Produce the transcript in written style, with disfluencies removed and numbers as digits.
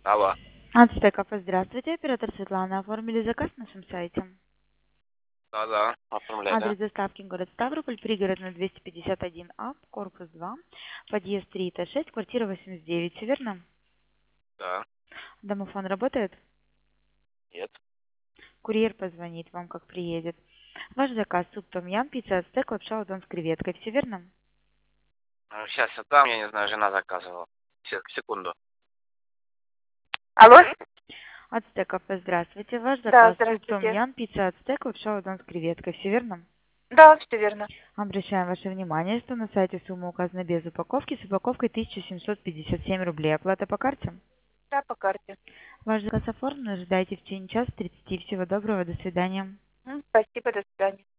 Алло. Ацтек кафе, здравствуйте. Оператор Светлана. Оформили заказ на нашем сайте. Да, оформляй, да? Адрес доставки город Ставрополь, пригородный 251А, корпус 2, подъезд 3, этаж 6, квартира 89. Все верно? Да. Домофон работает? Нет. Курьер позвонит вам, как приедет. Ваш заказ: суп том-ям, пицца ацтек, лапша удон с креветкой. Все верно? Сейчас я там, я не знаю, жена заказывала. Секунду. Алло? Ацтек кафе, здравствуйте. Ваш Да, заказ: суп здравствуйте. том-ям, пицца ацтек, лапша удон с креветкой. Все верно? Да, все верно. Обращаем ваше внимание, что на сайте сумма указана без упаковки, с упаковкой 1757 рублей. Оплата по карте? Да, по карте. Ваш заказ оформлен, ожидайте в течение часа 30. Всего доброго, до свидания. Спасибо, до свидания.